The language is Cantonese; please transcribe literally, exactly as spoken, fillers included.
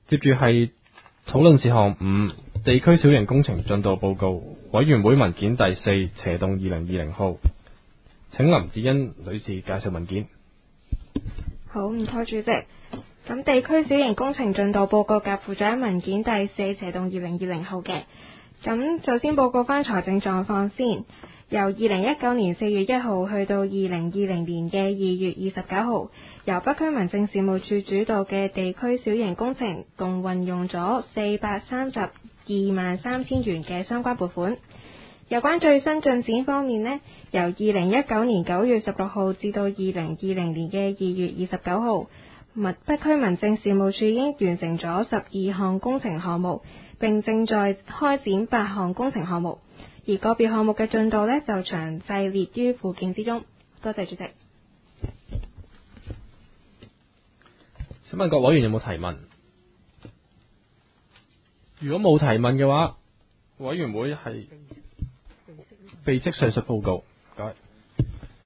接住係討論事項五，地區小型工程進度報告，委員會文件第四，斜棟二零二零號。請林志欣女士介紹文件。 好，唔該主席。咁地區小型工程進度報告夾附咗喺文件第四，斜棟二零二零號嘅。咁就先報告翻財政狀況先。由二零一九年四月一號去到二零二零年嘅二月二十九號，由北區民政事務處主導嘅地區小型工程，共運用咗四百三十二萬三千元嘅相關撥款。有關最新進展方面呢，由二零一九年九月十六號至到二零二零年嘅二月二十九號，北區民政事務處已經完成咗十二項工程項目，並正在開展八項工程項目。而個別項目嘅進度呢，就詳細列於附件之中。多謝主席。 請問各委員有冇提問？如果冇提問嘅話，委員會係備悉上述報告。唔該。